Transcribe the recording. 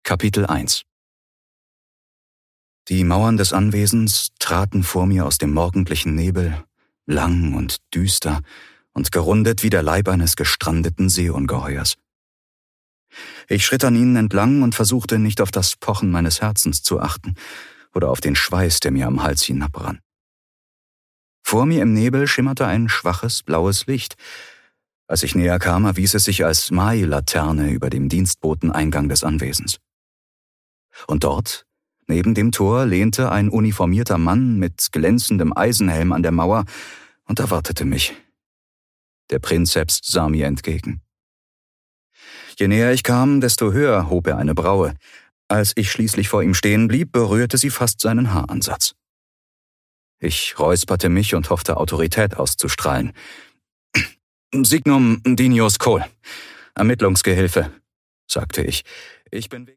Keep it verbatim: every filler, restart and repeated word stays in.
Kapitel eins. Die Mauern des Anwesens traten vor mir aus dem morgendlichen Nebel, lang und düster und gerundet wie der Leib eines gestrandeten Seeungeheuers. Ich schritt an ihnen entlang und versuchte nicht auf das Pochen meines Herzens zu achten oder auf den Schweiß, der mir am Hals hinabrann. Vor mir im Nebel schimmerte ein schwaches blaues Licht. Als ich näher kam, erwies es sich als Mailaterne über dem Dienstboteneingang des Anwesens. Und dort, neben dem Tor, lehnte ein uniformierter Mann mit glänzendem Eisenhelm an der Mauer und erwartete mich. Der Prinzeps sah mir entgegen. Je näher ich kam, desto höher hob er eine Braue. Als ich schließlich vor ihm stehen blieb, berührte sie fast seinen Haaransatz. Ich räusperte mich und hoffte, Autorität auszustrahlen. »Signum Dinius Cole, Ermittlungsgehilfe«, sagte ich. »Ich bin